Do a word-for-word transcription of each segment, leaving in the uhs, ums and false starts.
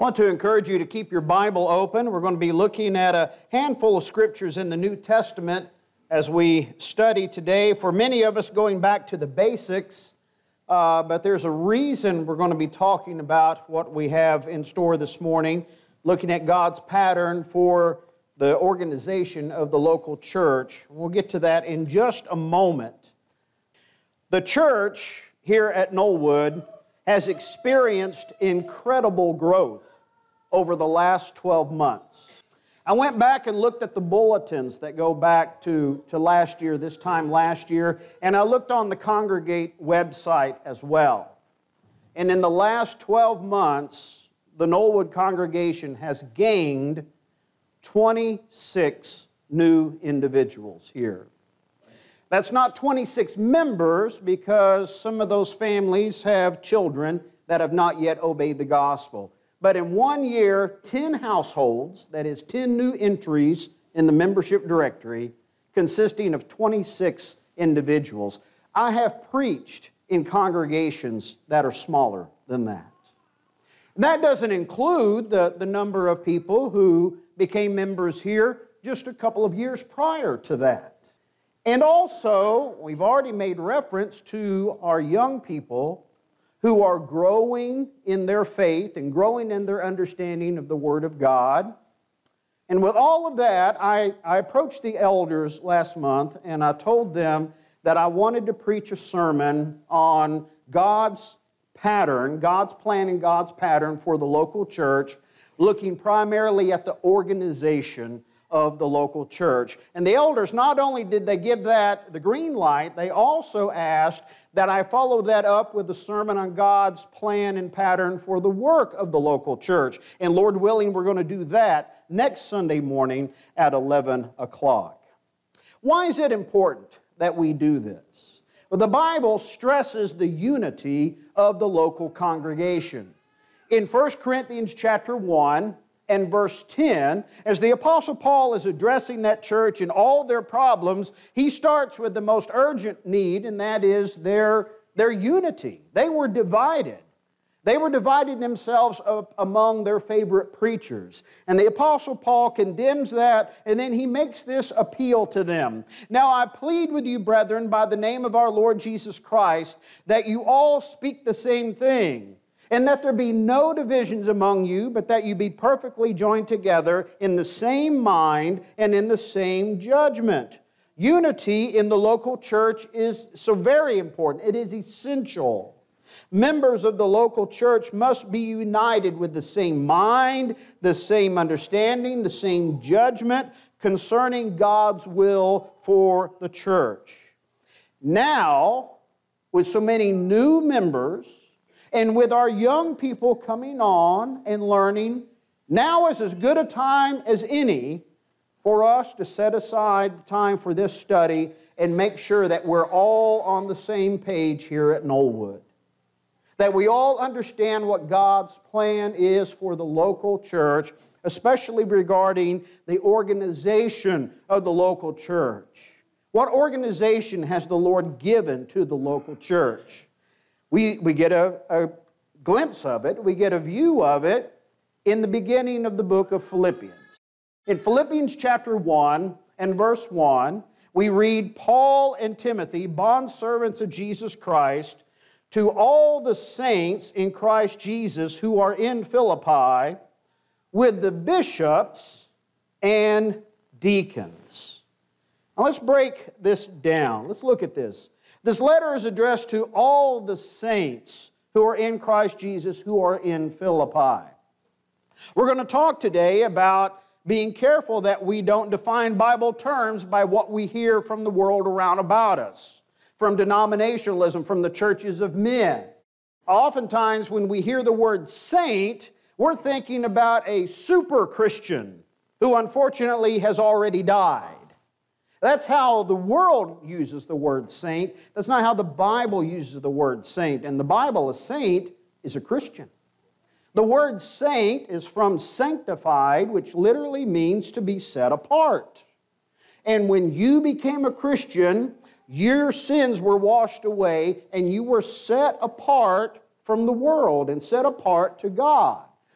I want to encourage you to keep your Bible open. We're going to be looking at a handful of scriptures in the New Testament as we study today. For many of us, going back to the basics, uh, but there's a reason we're going to be talking about what we have in store this morning, looking at God's pattern for the organization of the local church. We'll get to that in just a moment. The church here at Knollwood has experienced incredible growth over the last twelve months. I went back and looked at the bulletins that go back to, to last year, this time last year, and I looked on the Congregate website as well. And in the last twelve months, the Knollwood congregation has gained twenty-six new individuals here. That's not twenty-six members, because some of those families have children that have not yet obeyed the gospel. But in one year, ten households, that is ten new entries in the membership directory, consisting of twenty-six individuals. I have preached in congregations that are smaller than that. That doesn't include the, the number of people who became members here just a couple of years prior to that. And also, we've already made reference to our young people who are growing in their faith and growing in their understanding of the Word of God. And with all of that, I, I approached the elders last month and I told them that I wanted to preach a sermon on God's pattern, God's plan and God's pattern for the local church, looking primarily at the organization of the local church. And the elders, not only did they give that the green light, they also asked that I follow that up with a sermon on God's plan and pattern for the work of the local church. And Lord willing, we're going to do that next Sunday morning at eleven o'clock. Why is it important that we do this? Well, the Bible stresses the unity of the local congregation. In First Corinthians chapter one, and verse ten, as the Apostle Paul is addressing that church and all their problems, he starts with the most urgent need, and that is their, their unity. They were divided. They were dividing themselves up among their favorite preachers. And the Apostle Paul condemns that, and then he makes this appeal to them. Now I plead with you, brethren, by the name of our Lord Jesus Christ, that you all speak the same thing, and that there be no divisions among you, but that you be perfectly joined together in the same mind and in the same judgment. Unity in the local church is so very important. It is essential. Members of the local church must be united with the same mind, the same understanding, the same judgment concerning God's will for the church. Now, with so many new members, and with our young people coming on and learning, now is as good a time as any for us to set aside the time for this study and make sure that we're all on the same page here at Knollwood. That we all understand what God's plan is for the local church, especially regarding the organization of the local church. What organization has the Lord given to the local church? We, we get a, a glimpse of it, we get a view of it in the beginning of the book of Philippians. In Philippians chapter one and verse one, we read, Paul and Timothy, bondservants of Jesus Christ, to all the saints in Christ Jesus who are in Philippi, with the bishops and deacons. Now let's break this down. Let's look at this. This letter is addressed to all the saints who are in Christ Jesus, who are in Philippi. We're going to talk today about being careful that we don't define Bible terms by what we hear from the world around about us, from denominationalism, from the churches of men. Oftentimes when we hear the word saint, we're thinking about a super Christian who unfortunately has already died. That's how the world uses the word saint. That's not how the Bible uses the word saint. In the Bible, a saint is a Christian. The word saint is from sanctified, which literally means to be set apart. And when you became a Christian, your sins were washed away and you were set apart from the world and set apart to God.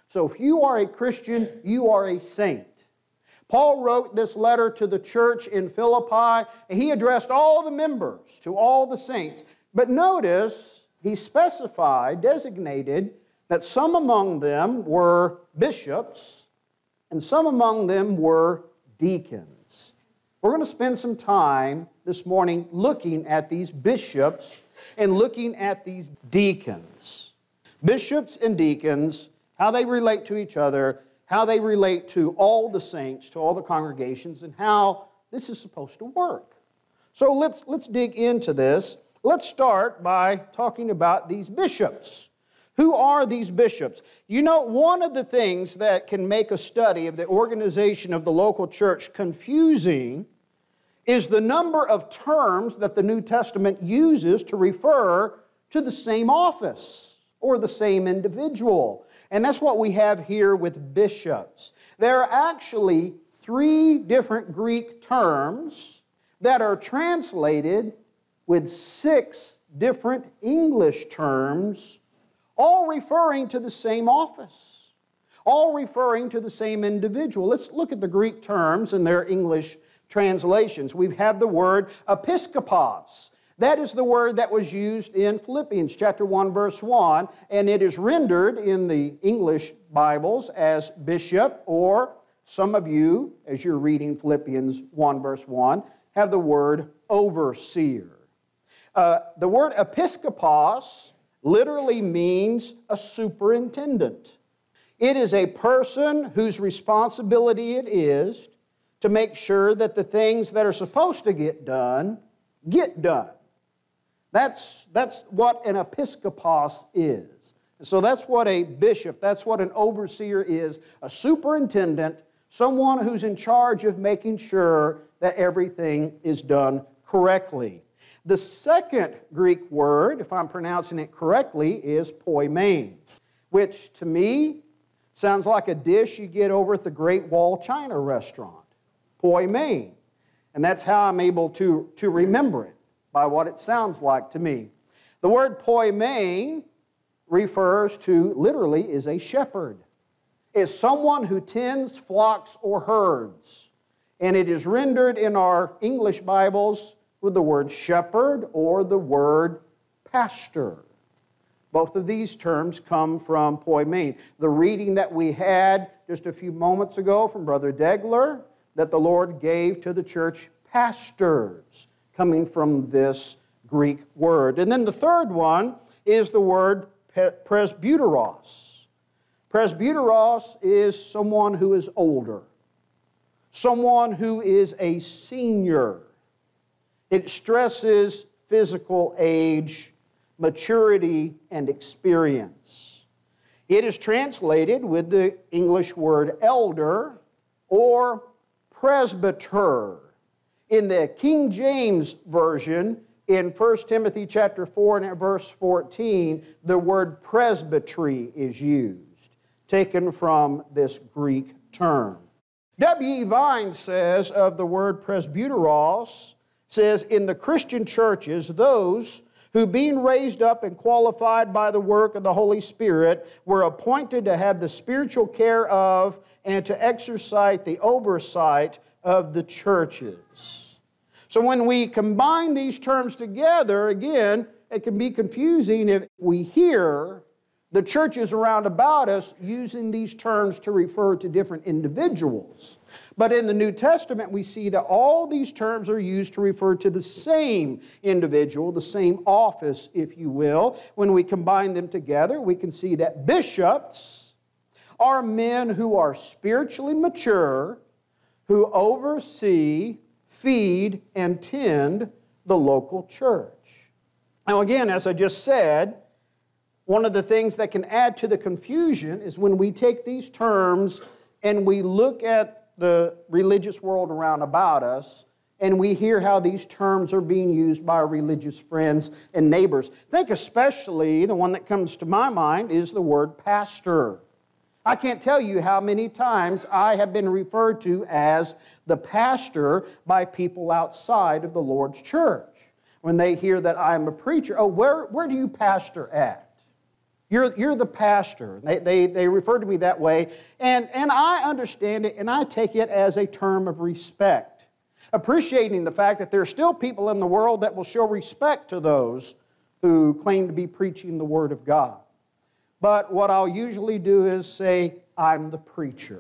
So if you are a Christian, you are a saint. Paul wrote this letter to the church in Philippi, and he addressed all the members, to all the saints. But notice, he specified, designated, that some among them were bishops, and some among them were deacons. We're going to spend some time this morning looking at these bishops and looking at these deacons. Bishops and deacons, how they relate to each other, how they relate to all the saints, to all the congregations, and how this is supposed to work. So let's, let's dig into this. Let's start by talking about these bishops. Who are these bishops? You know, one of the things that can make a study of the organization of the local church confusing is the number of terms that the New Testament uses to refer to the same office or the same individual. And that's what we have here with bishops. There are actually three different Greek terms that are translated with six different English terms, all referring to the same office, all referring to the same individual. Let's look at the Greek terms in their English translations. We have the word episkopos. That is the word that was used in Philippians chapter one, verse one, and it is rendered in the English Bibles as bishop, or some of you, as you're reading Philippians one, verse one, have the word overseer. Uh, the word episkopos literally means a superintendent. It is a person whose responsibility it is to make sure that the things that are supposed to get done, get done. That's, that's what an episkopos is. And so that's what a bishop, that's what an overseer is, a superintendent, someone who's in charge of making sure that everything is done correctly. The second Greek word, if I'm pronouncing it correctly, is poimen, which to me sounds like a dish you get over at the Great Wall China restaurant. Poimen. And that's how I'm able to, to remember it, by what it sounds like to me. The word poimen refers to, literally, is a shepherd. It's someone who tends flocks or herds. And it is rendered in our English Bibles with the word shepherd or the word pastor. Both of these terms come from poimen. The reading that we had just a few moments ago from Brother Degler, that the Lord gave to the church pastors, coming from this Greek word. And then the third one is the word presbyteros. Presbyteros is someone who is older, someone who is a senior. It stresses physical age, maturity, and experience. It is translated with the English word elder or presbyter. In the King James Version, in First Timothy chapter four and verse fourteen, the word presbytery is used, taken from this Greek term. W E Vine says of the word presbyteros, says, in the Christian churches, those who, being raised up and qualified by the work of the Holy Spirit, were appointed to have the spiritual care of and to exercise the oversight of the churches. So when we combine these terms together, again, it can be confusing if we hear the churches around about us using these terms to refer to different individuals. But in the New Testament, we see that all these terms are used to refer to the same individual, the same office, if you will. When we combine them together, we can see that bishops are men who are spiritually mature, who oversee, feed, and tend the local church. Now again, as I just said, one of the things that can add to the confusion is when we take these terms and we look at the religious world around about us and we hear how these terms are being used by our religious friends and neighbors. I think especially the one that comes to my mind is the word pastor. I can't tell you how many times I have been referred to as the pastor by people outside of the Lord's church. When they hear that I'm a preacher, oh, where, where do you pastor at? You're, you're the pastor. They, they, they refer to me that way, and, and I understand it, and I take it as a term of respect, appreciating the fact that there are still people in the world that will show respect to those who claim to be preaching the Word of God. But what I'll usually do is say, I'm the preacher,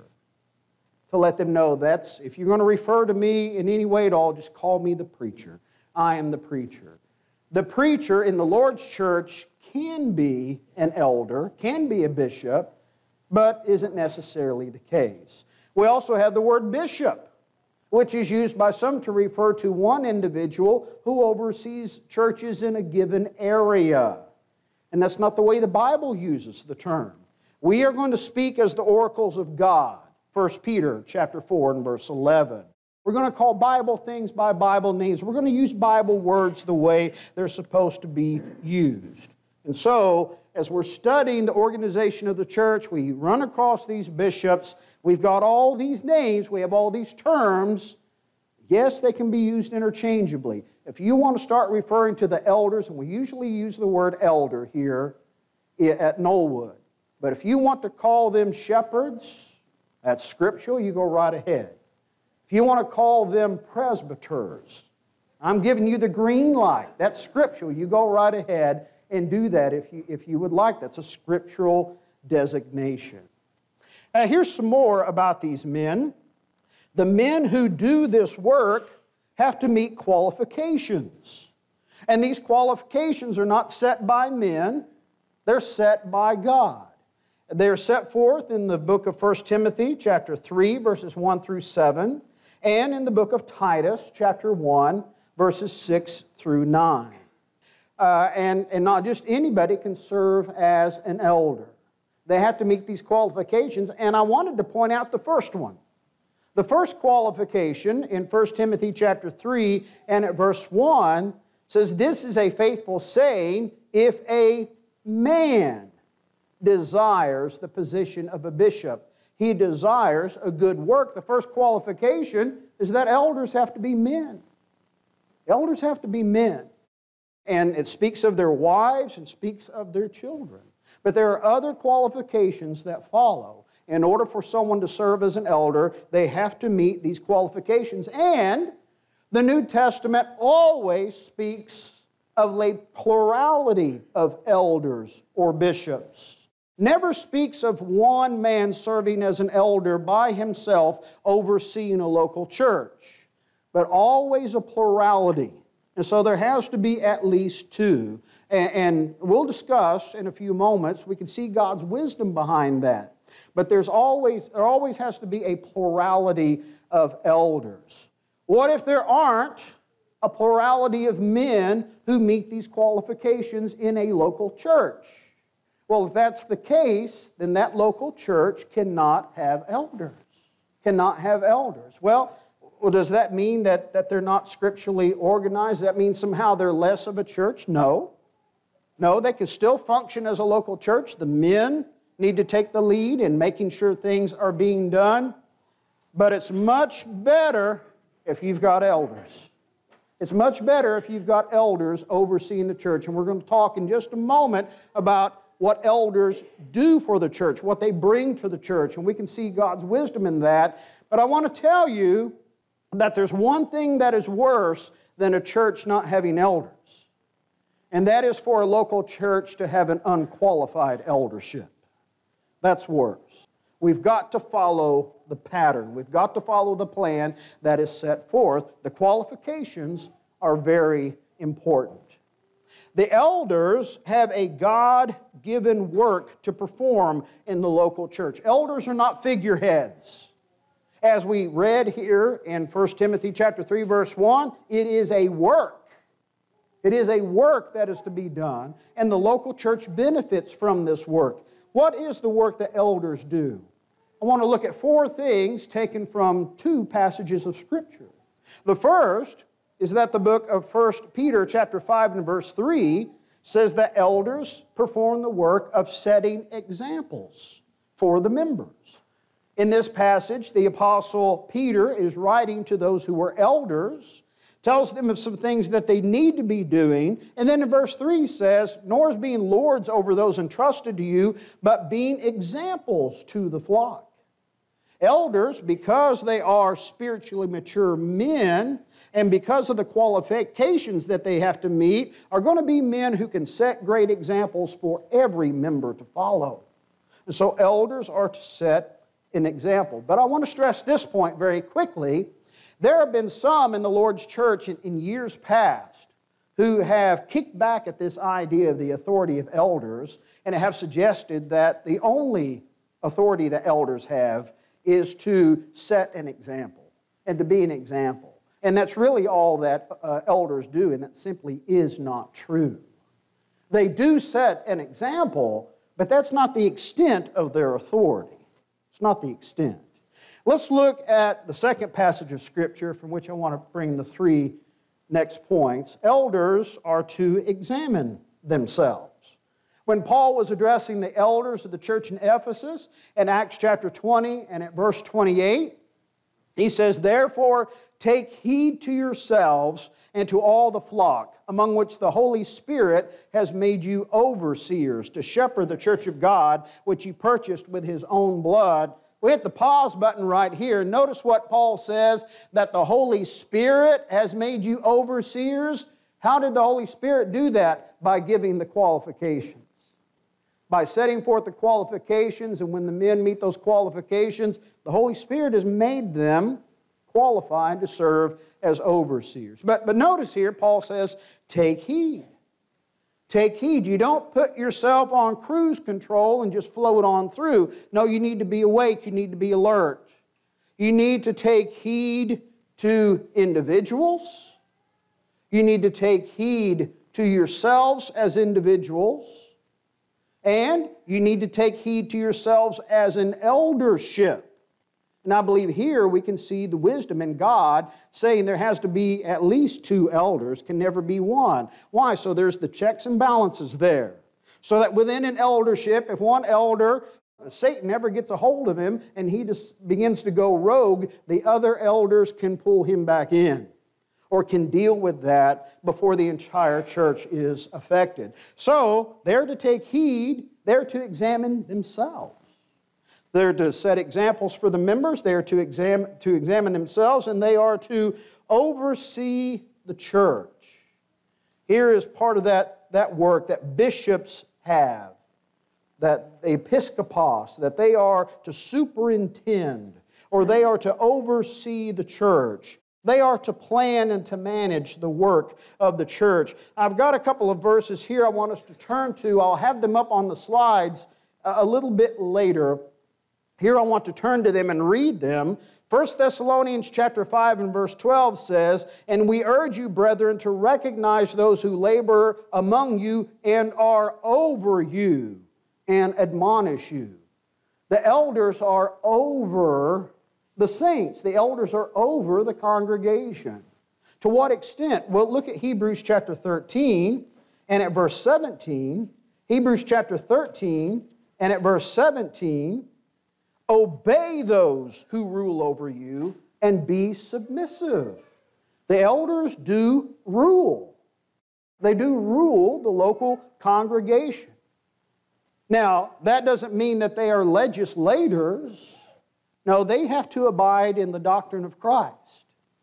to let them know that's, if you're going to refer to me in any way at all, just call me the preacher. I am the preacher. The preacher in the Lord's church can be an elder, can be a bishop, but isn't necessarily the case. We also have the word bishop, which is used by some to refer to one individual who oversees churches in a given area. And that's not the way the Bible uses the term. We are going to speak as the oracles of God. First Peter chapter four and verse eleven. We're going to call Bible things by Bible names. We're going to use Bible words the way they're supposed to be used. And so, as we're studying the organization of the church, we run across these bishops. We've got all these names. We have all these terms. Yes, they can be used interchangeably. If you want to start referring to the elders, and we usually use the word elder here at Knollwood, but if you want to call them shepherds, that's scriptural, you go right ahead. If you want to call them presbyters, I'm giving you the green light. That's scriptural. You go right ahead and do that if you, if you would like. That's a scriptural designation. Now, here's some more about these men. The men who do this work have to meet qualifications. And these qualifications are not set by men, they're set by God. They're set forth in the book of First Timothy, chapter three, verses one through seven, and in the book of Titus, chapter one, verses six through nine. Uh, and, and not just anybody can serve as an elder. They have to meet these qualifications, and I wanted to point out the first one. The first qualification in First Timothy chapter three and at verse one says, "This is a faithful saying, if a man desires the position of a bishop, he desires a good work." The first qualification is that elders have to be men. Elders have to be men. And it speaks of their wives and speaks of their children. But there are other qualifications that follow. In order for someone to serve as an elder, they have to meet these qualifications. And the New Testament always speaks of a plurality of elders or bishops. Never speaks of one man serving as an elder by himself overseeing a local church, but always a plurality. And so there has to be at least two. And we'll discuss in a few moments, we can see God's wisdom behind that. But there's always, there always has to be a plurality of elders. What if there aren't a plurality of men who meet these qualifications in a local church? Well, if that's the case, then that local church cannot have elders. Cannot have elders. Well, well does that mean that, that they're not scripturally organized? Does that mean somehow they're less of a church? No. No, they can still function as a local church. The men need to take the lead in making sure things are being done. But it's much better if you've got elders. It's much better if you've got elders overseeing the church. And we're going to talk in just a moment about what elders do for the church, what they bring to the church. And we can see God's wisdom in that. But I want to tell you that there's one thing that is worse than a church not having elders. And that is for a local church to have an unqualified eldership. That's worse. We've got to follow the pattern. We've got to follow the plan that is set forth. The qualifications are very important. The elders have a God-given work to perform in the local church. Elders are not figureheads. As we read here in First Timothy chapter three, verse one, it is a work. It is a work that is to be done, and the local church benefits from this work. What is the work that elders do? I want to look at four things taken from two passages of Scripture. The first is that the book of First Peter chapter five and verse three says that elders perform the work of setting examples for the members. In this passage, the Apostle Peter is writing to those who were elders, tells them of some things that they need to be doing. And then in verse three says, nor as being lords over those entrusted to you, but being examples to the flock. Elders, because they are spiritually mature men, and because of the qualifications that they have to meet, are going to be men who can set great examples for every member to follow. And so elders are to set an example. But I want to stress this point very quickly. There have been some in the Lord's church in, in years past who have kicked back at this idea of the authority of elders and have suggested that the only authority that elders have is to set an example and to be an example. And that's really all that uh, elders do, and that simply is not true. They do set an example, but that's not the extent of their authority. It's not the extent. Let's look at the second passage of Scripture from which I want to bring the three next points. Elders are to examine themselves. When Paul was addressing the elders of the church in Ephesus in Acts chapter twenty and at verse twenty-eight, he says, therefore take heed to yourselves and to all the flock, among which the Holy Spirit has made you overseers, to shepherd the church of God, which he purchased with his own blood. We hit the pause button right here. Notice what Paul says, that the Holy Spirit has made you overseers. How did the Holy Spirit do that? By giving the qualifications. By setting forth the qualifications, and when the men meet those qualifications, the Holy Spirit has made them qualified to serve as overseers. But, but notice here, Paul says, take heed. Take heed. You don't put yourself on cruise control and just float on through. No, you need to be awake. You need to be alert. You need to take heed to individuals. You need to take heed to yourselves as individuals. And you need to take heed to yourselves as an eldership. And I believe here we can see the wisdom in God saying there has to be at least two elders, can never be one. Why? So there's the checks and balances there. So that within an eldership, if one elder, Satan never gets a hold of him and he just begins to go rogue, the other elders can pull him back in, or can deal with that before the entire church is affected. So, they're to take heed, they're to examine themselves. They're to set examples for the members, they're to examine, to examine themselves, and they are to oversee the church. Here is part of that, that work that bishops have, that the episkopos, that they are to superintend, or they are to oversee the church. They are to plan and to manage the work of the church. I've got a couple of verses here I want us to turn to. I'll have them up on the slides a little bit later. Here I want to turn to them and read them. First Thessalonians chapter five and verse twelve says, and we urge you, brethren, to recognize those who labor among you and are over you and admonish you. The elders are over the saints. The elders are over the congregation. To what extent? Well, look at Hebrews chapter thirteen and at verse seventeen. Hebrews chapter thirteen and at verse seventeen. Obey those who rule over you and be submissive. The elders do rule. They do rule the local congregation. Now, that doesn't mean that they are legislators. No, they have to abide in the doctrine of Christ.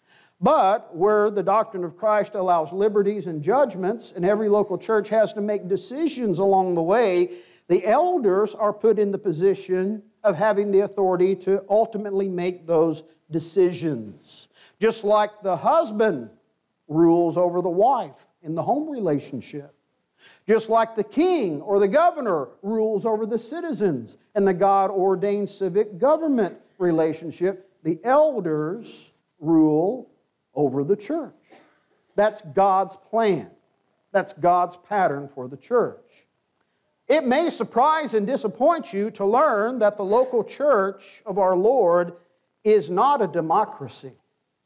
But where the doctrine of Christ allows liberties and judgments, and every local church has to make decisions along the way, the elders are put in the position of having the authority to ultimately make those decisions. Just like the husband rules over the wife in the home relationship. Just like the king or the governor rules over the citizens in the God-ordained civic government relationship, the elders rule over the church. That's God's plan. That's God's pattern for the church. It may surprise and disappoint you to learn that the local church of our Lord is not a democracy.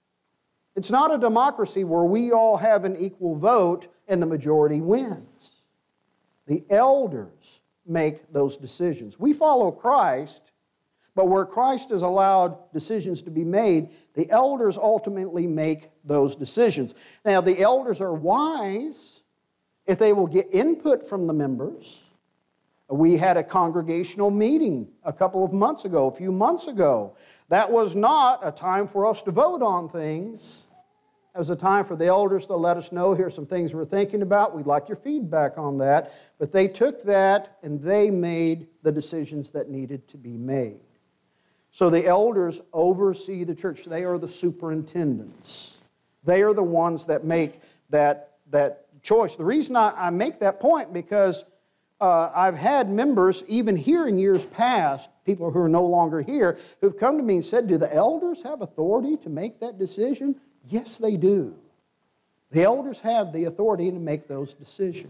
It's not a democracy where we all have an equal vote and the majority wins. The elders make those decisions. We follow Christ, But where Christ has allowed decisions to be made, the elders ultimately make those decisions. Now, the elders are wise if they will get input from the members. We had a congregational meeting a couple of months ago, a few months ago. That was not a time for us to vote on things. It was a time for the elders to let us know, here's some things we're thinking about. We'd like your feedback on that. But they took that and they made the decisions that needed to be made. So the elders oversee the church. They are the superintendents. They are the ones that make that, that choice. The reason I, I make that point because uh, I've had members, even here in years past, people who are no longer here, who've come to me and said, do the elders have authority to make that decision? Yes, they do. The elders have the authority to make those decisions.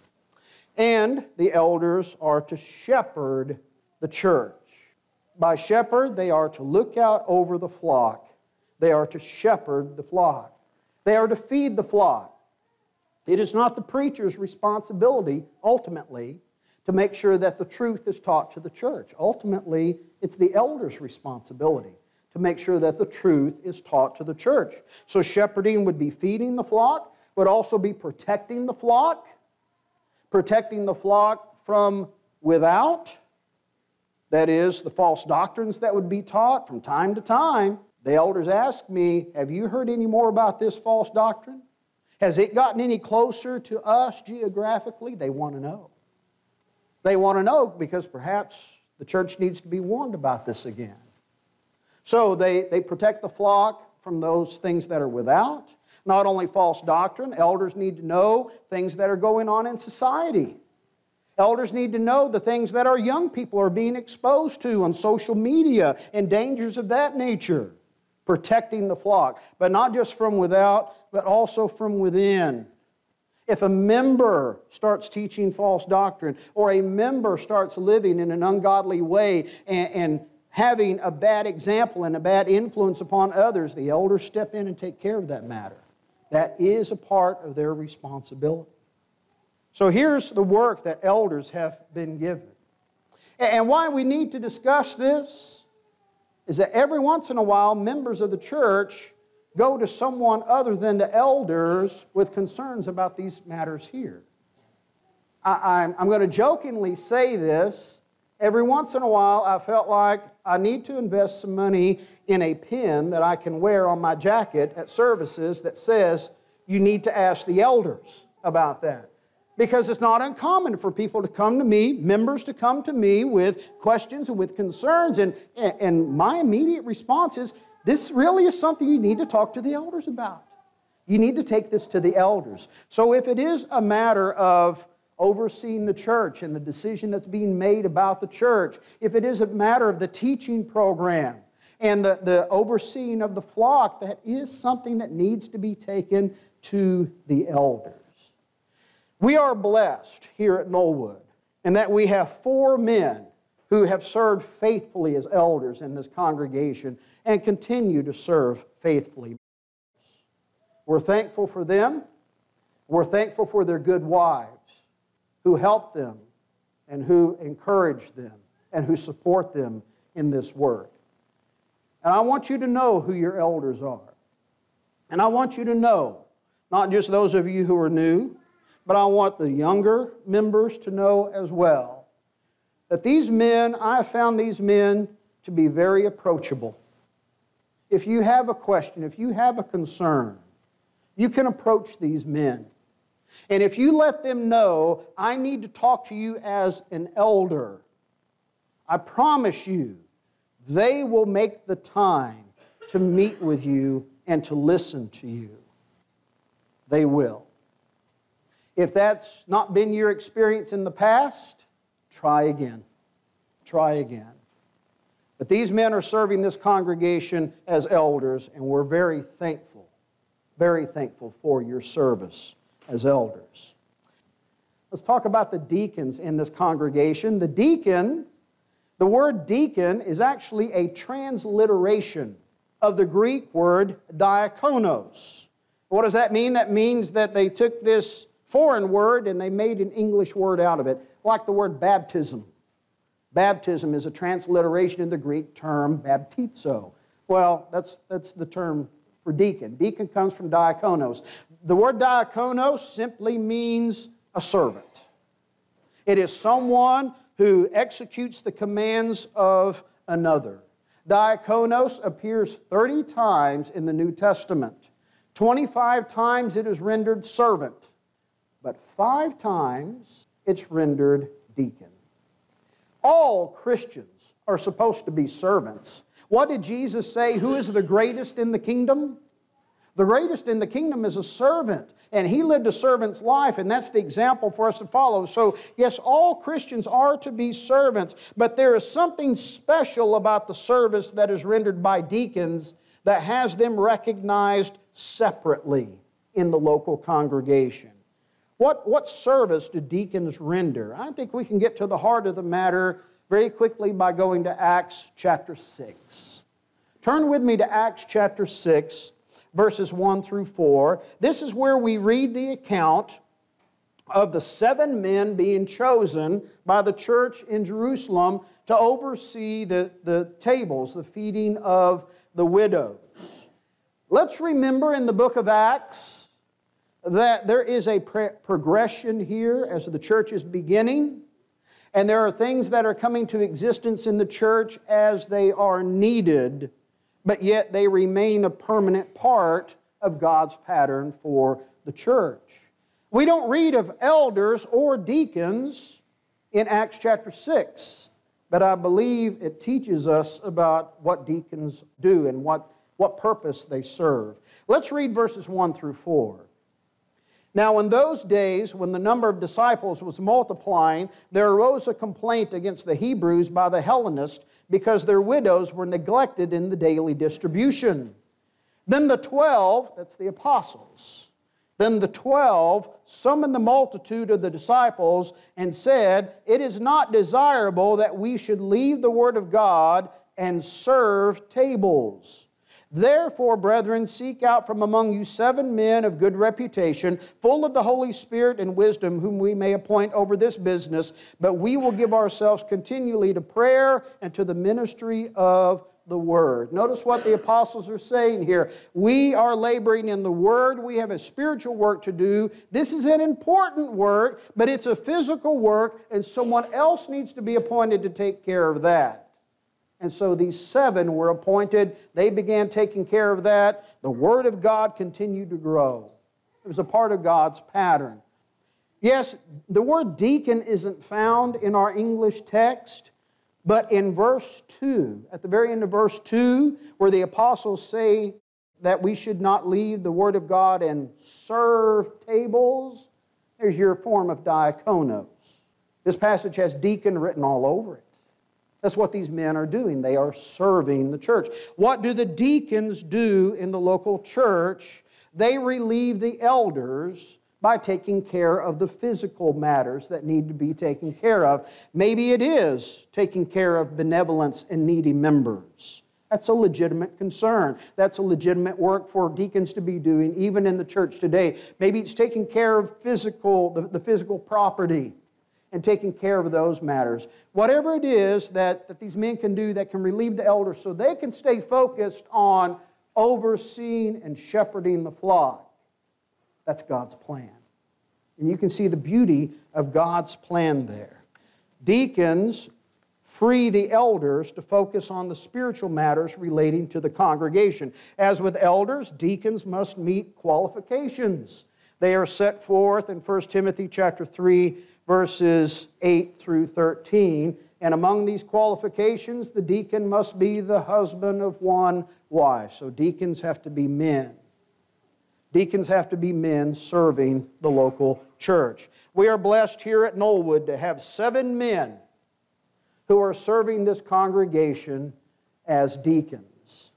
And the elders are to shepherd the church. By shepherd, they are to look out over the flock. They are to shepherd the flock. They are to feed the flock. It is not the preacher's responsibility, ultimately, to make sure that the truth is taught to the church. Ultimately, it's the elder's responsibility to make sure that the truth is taught to the church. So shepherding would be feeding the flock, would also be protecting the flock, protecting the flock from without. That is, the false doctrines that would be taught from time to time. The elders ask me, have you heard any more about this false doctrine? Has it gotten any closer to us geographically? They want to know. They want to know because perhaps the church needs to be warned about this again. So they, they protect the flock from those things that are without. Not only false doctrine, elders need to know things that are going on in society. Elders need to know the things that our young people are being exposed to on social media and dangers of that nature. Protecting the flock, but not just from without, but also from within. If a member starts teaching false doctrine, or a member starts living in an ungodly way and, and having a bad example and a bad influence upon others, the elders step in and take care of that matter. That is a part of their responsibility. So here's the work that elders have been given. And why we need to discuss this is that every once in a while, members of the church go to someone other than the elders with concerns about these matters here. I, I'm, I'm going to jokingly say this. Every once in a while, I felt like I need to invest some money in a pin that I can wear on my jacket at services that says, you need to ask the elders about that. Because it's not uncommon for people to come to me, members to come to me with questions and with concerns. And, and my immediate response is, this really is something you need to talk to the elders about. You need to take this to the elders. So if it is a matter of overseeing the church and the decision that's being made about the church, if it is a matter of the teaching program and the, the overseeing of the flock, that is something that needs to be taken to the elders. We are blessed here at Knollwood in that we have four men who have served faithfully as elders in this congregation and continue to serve faithfully. We're thankful for them. We're thankful for their good wives who help them and who encourage them and who support them in this work. And I want you to know who your elders are. And I want you to know, not just those of you who are new, but I want the younger members to know as well that these men, I have found these men to be very approachable. If you have a question, if you have a concern, you can approach these men. And if you let them know, I need to talk to you as an elder, I promise you, they will make the time to meet with you and to listen to you. They will. If that's not been your experience in the past, try again. Try again. But these men are serving this congregation as elders, and we're very thankful, very thankful for your service as elders. Let's talk about the deacons in this congregation. The deacon, the word deacon is actually a transliteration of the Greek word diakonos. What does that mean? That means that they took this foreign word and they made an English word out of it, like the word baptism. Baptism is a transliteration of the Greek term baptizo. Well, that's, that's the term for deacon. Deacon comes from diakonos. The word diakonos simply means a servant. It is someone who executes the commands of another. Diakonos appears thirty times in the New Testament. twenty-five times it is rendered servant, but five times it's rendered deacon. All Christians are supposed to be servants. What did Jesus say? Who is the greatest in the kingdom? The greatest in the kingdom is a servant. And He lived a servant's life, and that's the example for us to follow. So, yes, all Christians are to be servants, but there is something special about the service that is rendered by deacons that has them recognized separately in the local congregation. What, what service do deacons render? I think we can get to the heart of the matter very quickly by going to Acts chapter six. Turn with me to Acts chapter six, verses one through four. This is where we read the account of the seven men being chosen by the church in Jerusalem to oversee the, the tables, the feeding of the widows. Let's remember in the book of Acts that there is a pre- progression here as the church is beginning, and there are things that are coming to existence in the church as they are needed, but yet they remain a permanent part of God's pattern for the church. We don't read of elders or deacons in Acts chapter six, but I believe it teaches us about what deacons do and what, what purpose they serve. Let's read verses one through four. Now in those days, when the number of disciples was multiplying, there arose a complaint against the Hebrews by the Hellenists because their widows were neglected in the daily distribution. Then the twelve, that's the apostles, then the twelve summoned the multitude of the disciples and said, "It is not desirable that we should leave the word of God and serve tables. Therefore, brethren, seek out from among you seven men of good reputation, full of the Holy Spirit and wisdom, whom we may appoint over this business, but we will give ourselves continually to prayer and to the ministry of the Word." Notice what the apostles are saying here. We are laboring in the Word. We have a spiritual work to do. This is an important work, but it's a physical work, and someone else needs to be appointed to take care of that. And so these seven were appointed. They began taking care of that. The Word of God continued to grow. It was a part of God's pattern. Yes, the word deacon isn't found in our English text, but in verse two, at the very end of verse two, where the apostles say that we should not leave the Word of God and serve tables, there's your form of diakonos. This passage has deacon written all over it. That's what these men are doing. They are serving the church. What do the deacons do in the local church? They relieve the elders by taking care of the physical matters that need to be taken care of. Maybe it is taking care of benevolence and needy members. That's a legitimate concern. That's a legitimate work for deacons to be doing, even in the church today. Maybe it's taking care of physical, the, the physical property, and taking care of those matters. Whatever it is that, that these men can do that can relieve the elders so they can stay focused on overseeing and shepherding the flock. That's God's plan. And you can see the beauty of God's plan there. Deacons free the elders to focus on the spiritual matters relating to the congregation. As with elders, deacons must meet qualifications. They are set forth in First Timothy chapter three, verses eight through thirteen. And among these qualifications, the deacon must be the husband of one wife. So deacons have to be men. Deacons have to be men serving the local church. We are blessed here at Knollwood to have seven men who are serving this congregation as deacons.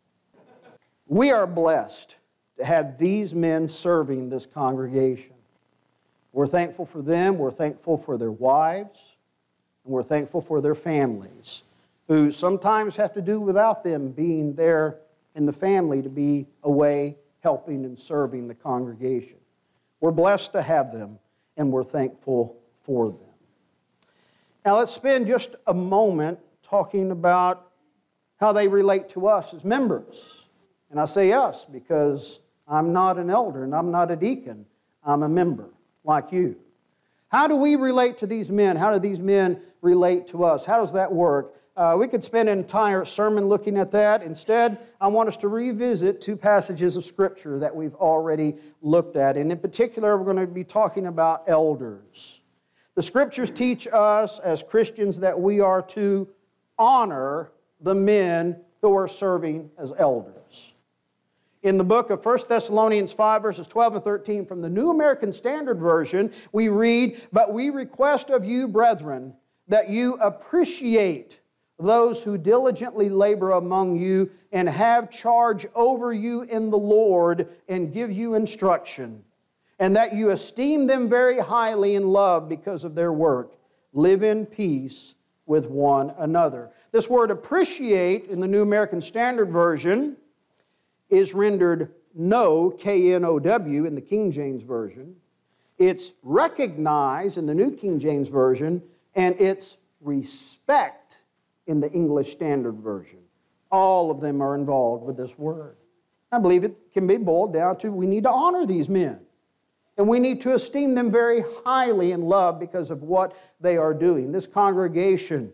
We are blessed to have these men serving this congregation. We're thankful for them, we're thankful for their wives, and we're thankful for their families, who sometimes have to do without them being there in the family to be away helping and serving the congregation. We're blessed to have them, and we're thankful for them. Now let's spend just a moment talking about how they relate to us as members. And I say us because I'm not an elder and I'm not a deacon. I'm a member like you. How do we relate to these men? How do these men relate to us? How does that work? Uh, we could spend an entire sermon looking at that. Instead, I want us to revisit two passages of Scripture that we've already looked at. And in particular, we're going to be talking about elders. The Scriptures teach us as Christians that we are to honor the men who are serving as elders. In the book of First Thessalonians five, verses twelve and thirteen, from the New American Standard Version, we read, "But we request of you, brethren, that you appreciate those who diligently labor among you and have charge over you in the Lord and give you instruction, and that you esteem them very highly in love because of their work. Live in peace with one another." This word appreciate in the New American Standard Version is rendered know, K N O W, in the King James Version. It's recognize in the New King James Version, and it's respect in the English Standard Version. All of them are involved with this word. I believe it can be boiled down to we need to honor these men. And we need to esteem them very highly in love because of what they are doing. This congregation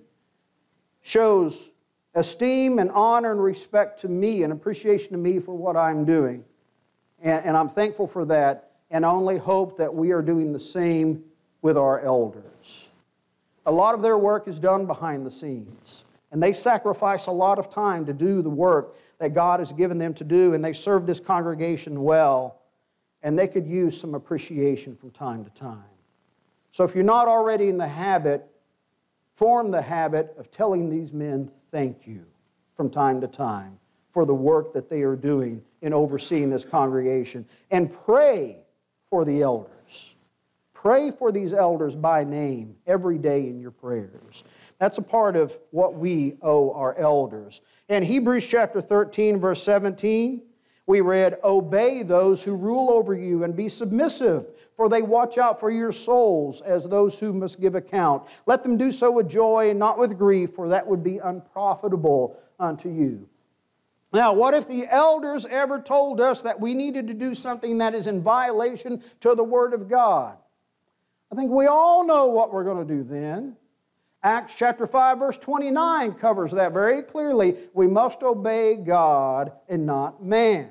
shows esteem and honor and respect to me and appreciation to me for what I'm doing. And, and I'm thankful for that. And I only hope that we are doing the same with our elders. A lot of their work is done behind the scenes. And they sacrifice a lot of time to do the work that God has given them to do. And they serve this congregation well. And they could use some appreciation from time to time. So if you're not already in the habit, form the habit of telling these men thank you from time to time for the work that they are doing in overseeing this congregation. And pray for the elders. Pray for these elders by name every day in your prayers. That's a part of what we owe our elders. In Hebrews chapter thirteen, verse seventeen, we read, "Obey those who rule over you and be submissive, for they watch out for your souls as those who must give account. Let them do so with joy and not with grief, for that would be unprofitable unto you." Now, what if the elders ever told us that we needed to do something that is in violation to the Word of God? I think we all know what we're going to do then. Acts chapter five, verse twenty-nine covers that very clearly. We must obey God and not man.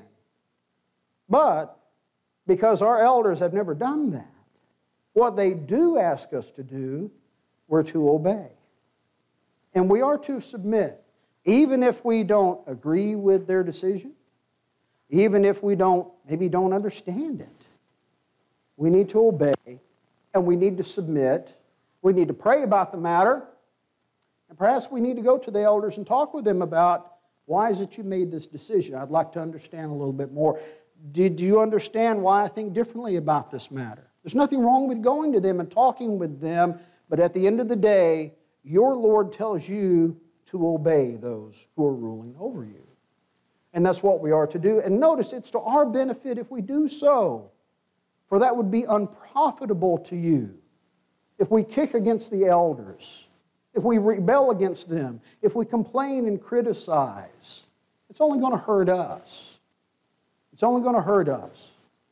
But because our elders have never done that, what they do ask us to do, we're to obey. And we are to submit, even if we don't agree with their decision, even if we don't, maybe don't understand it. We need to obey, and we need to submit. We need to pray about the matter, and perhaps we need to go to the elders and talk with them about, why is it you made this decision? I'd like to understand a little bit more. Did you understand why I think differently about this matter? There's nothing wrong with going to them and talking with them, but at the end of the day, your Lord tells you to obey those who are ruling over you. And that's what we are to do. And notice, it's to our benefit if we do so, for that would be unprofitable to you. If we kick against the elders, if we rebel against them, if we complain and criticize, it's only going to hurt us. It's only going to hurt us.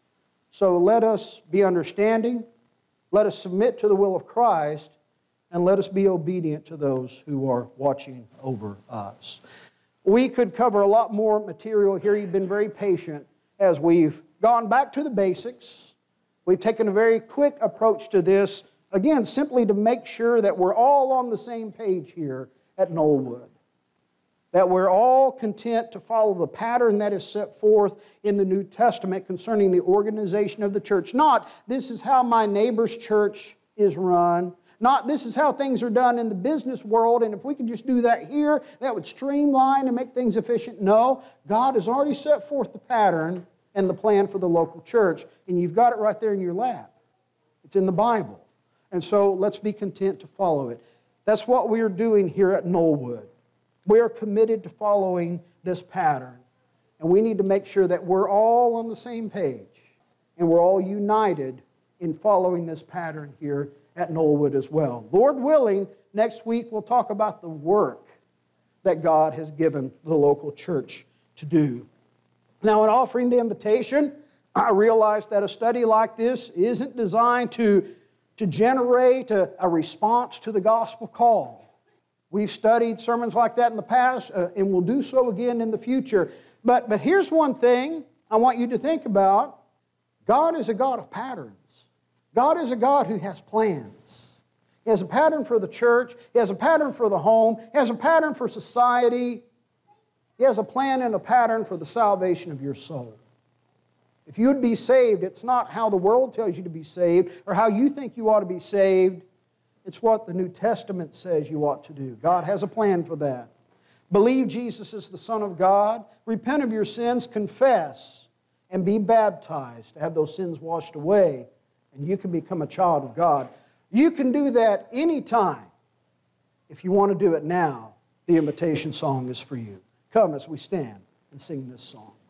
So let us be understanding, let us submit to the will of Christ, and let us be obedient to those who are watching over us. We could cover a lot more material here. You've been very patient as we've gone back to the basics. We've taken a very quick approach to this, again, simply to make sure that we're all on the same page here at Knollwood. That we're all content to follow the pattern that is set forth in the New Testament concerning the organization of the church. Not, this is how my neighbor's church is run. Not, this is how things are done in the business world, and if we could just do that here, that would streamline and make things efficient. No, God has already set forth the pattern and the plan for the local church, and you've got it right there in your lap. It's in the Bible. And so let's be content to follow it. That's what we are doing here at Knollwood. We are committed to following this pattern. And we need to make sure that we're all on the same page and we're all united in following this pattern here at Knollwood as well. Lord willing, next week we'll talk about the work that God has given the local church to do. Now, in offering the invitation, I realize that a study like this isn't designed to, to generate a, a response to the gospel call. We've studied sermons like that in the past, uh, and we'll do so again in the future. But, but here's one thing I want you to think about. God is a God of patterns. God is a God who has plans. He has a pattern for the church. He has a pattern for the home. He has a pattern for society. He has a plan and a pattern for the salvation of your soul. If you would be saved, it's not how the world tells you to be saved or how you think you ought to be saved. It's what the New Testament says you ought to do. God has a plan for that. Believe Jesus is the Son of God. Repent of your sins, confess, and be baptized to have those sins washed away, and you can become a child of God. You can do that anytime. If you want to do it now, the invitation song is for you. Come as we stand and sing this song.